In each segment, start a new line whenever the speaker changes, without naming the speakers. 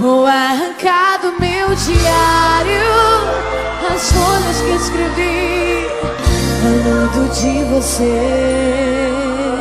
Vou arrancar do meu diário as folhas que escrevi falando de você.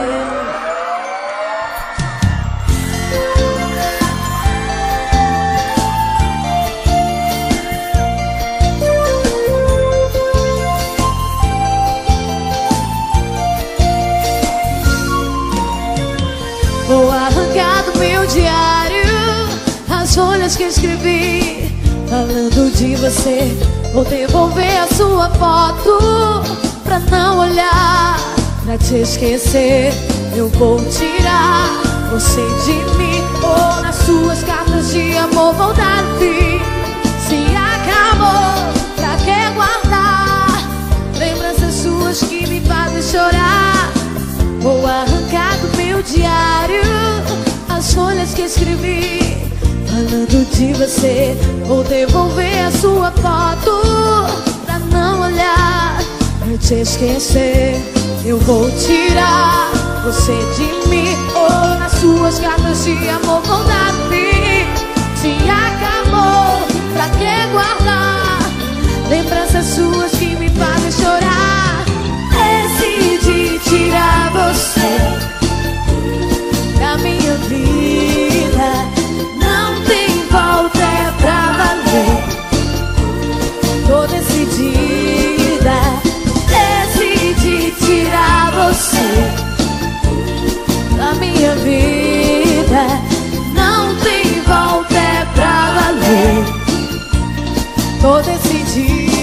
Vou arrancar do meu diário as folhas que escrevi falando de você. Vou devolver a sua foto pra não olhar, pra te esquecer. Eu vou tirar você de mim. Ou nas suas cartas de amor vou dar um fim. Se acabou, pra que guardar lembranças suas que me fazem chorar? Vou arrancar do meu diário as folhas que escrevi falando de você. Vou devolver a sua foto pra não olhar, pra te esquecer. Eu vou tirar você de mim. Ou nas suas cartas de amor vou dar fim. Se acabou, pra que guardar lembranças suas que me fazem chorar? Decidi tirar você da minha vida. Não tem volta, é pra valer. Tô decidida. Decidi tirar você da minha vida. Não tem volta, é pra valer. Tô decidida.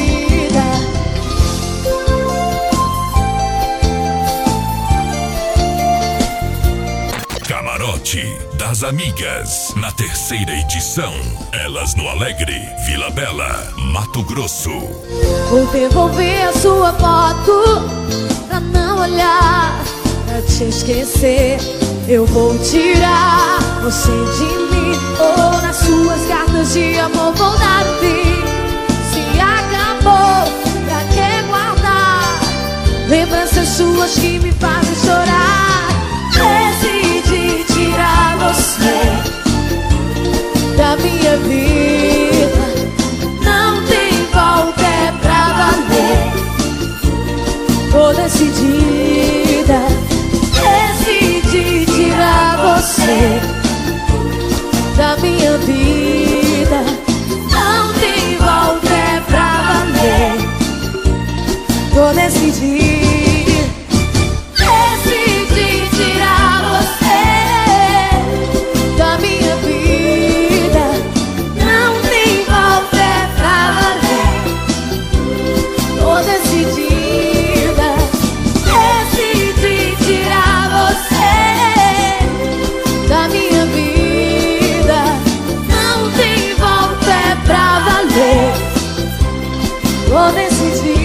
Camarote das Amigas, na terceira edição. Elas no Alegre, Vila Bela, Mato Grosso.
Vou devolver a sua foto pra não olhar, pra te esquecer. Eu vou tirar você de mim. Ou nas suas cartas de amor vou dar um fim. Se acabou, pra que guardar lembranças suas que me fazem chorar? Decidi tirar você da minha vida. Não tem volta, é pra valer. Tô decidida. Decidi tirar você da minha vida. Não tem volta, é pra valer. Tô decidida. Decidi tirar você da minha vida. Não tem volta, é pra valer. Tô decidida. Decidi tirar você da minha vida. Não tem volta, é pra valer. Tô decidida.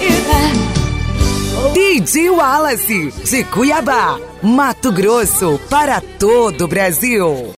DJ Wallace, de Cuiabá, Mato Grosso, para todo o Brasil.